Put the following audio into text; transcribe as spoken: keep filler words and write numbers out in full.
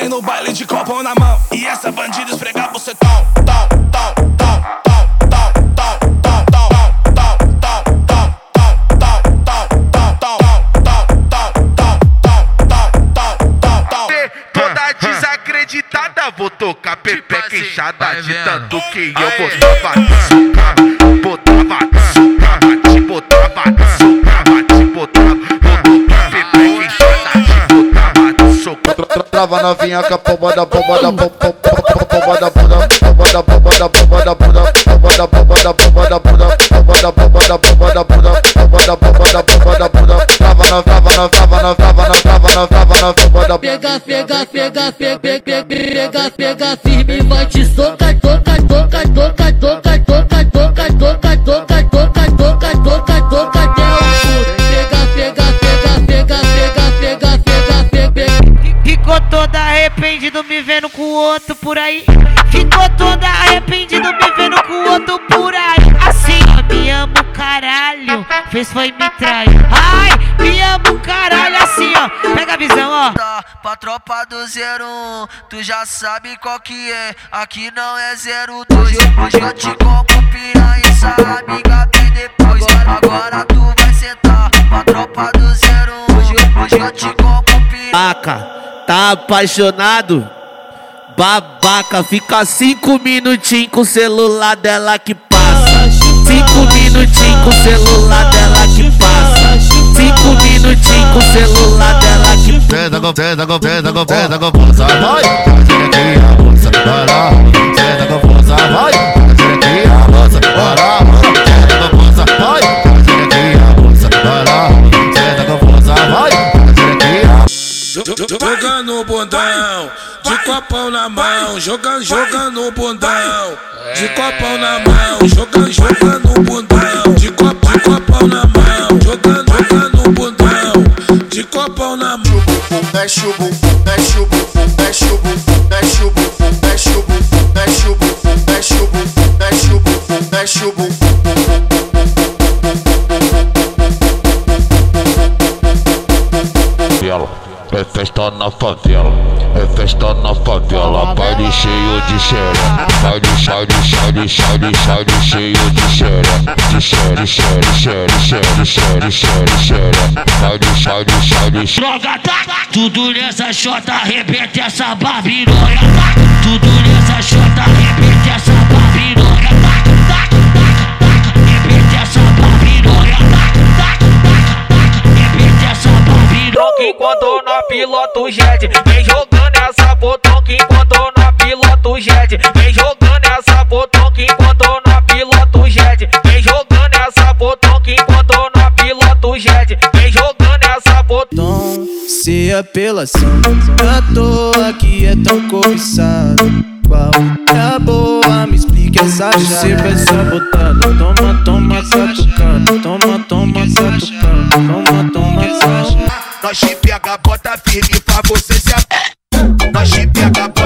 vem no baile de copão na mão. E essa bandida esfregar você tom, tom, tom, tom, tom, tom, tom, tom, tom, tom, tom, tom, tom, tom. Toda desacreditada, vou tocar pepeca inchada de tanto que eu botava, socava, botava, socava, te botava, socava, te botava, vou tocar pepeca inchada de botava, socava. Trava novinha com a pomba da pomba da pomba da bunda, pomba da pomba da pomba da bunda, pomba da pomba da pomba da bunda, pomba da pomba da pomba da bunda, pomba da pomba da pomba da bunda. Trava na trava na trava na trava na trava na trava na pomba da pega, pega, pega, pega, pega, pega, pega firme, vai te socar, toca, toca, toca, toca, toca, toca, toca, toca, toca, toca, toca, toca até o fundo. Pega, pega, pega, pega, pega, pega, pega, pega. Ficou toda arrependido me vendo com o outro por aí. Ficou toda arrependido me vendo com o outro por aí. Assim, eu me amo caralho, fez foi me trair. Ai, me amo caralho, assim ó, pega a visão ó. Pra tropa do zero um, tu já sabe qual que é. Aqui não é zero dois. Hoje eu te como piranha, essa amiga vem depois. Agora tu vai sentar pra tropa do zero um. Hoje, hoje eu te como piranha. Baca, tá apaixonado? Babaca, fica cinco minutinhos com o celular dela que passa. Cinco minutinhos com o celular dela que passa. Cinco minutinhos com o celular dela que passa. Senta com, senta com, senta com, senta com força, vai. Tira aqui a moça, vai lá. Senta com força, vai. Tira aqui a moça, vai lá. Senta com força, vai. Tira aqui a moça, vai lá. Senta com força, vai. Tira aqui a Jogando o bundão, de copão na mão, jogando, jogando o bundão, de copão na mão, jogando, jogando o bundão, de copo, de copão na mão, jogando, jogando o bundão, de copão na mão. Mexe o bumbum, mexe o bumbum, mexe o bumbum, mexe o bumbum, mexe o bumbum, mexe o bumbum, mexe o bumbum, mexe o bumbum, mexe o bumbum. É festa na favela, é festa na favela, baile cheio de xereca, baile, baile, baile, baile, baile cheio de xereca, de xere, xere, xere, xere, xere, xere, xereca, baile, baile, baile. Droga, tá, tudo nessa xota, arrebenta essa babilônia, tá, tudo nessa xota, arrebenta essa babilônia, tá, tá, tá, tá, arrebenta essa babilônia, tá, tá, tá, arrebenta essa babilônia. Enquanto na piloto jet, vem jogando essa botão que enquanto na piloto jet, vem jogando essa botão que enquanto na piloto jet, vem jogando essa botão que enquanto na piloto jet, vem jogando essa botão. Se apelação, à toa que é tão cobiçado. Qual é a boa? Me explica essa chave. Você vai sabotando, toma, toma, catucando, toma, toma, catucando, toma, toma, catucando. Nós te pega, bota firme pra você se a... Nós te pega,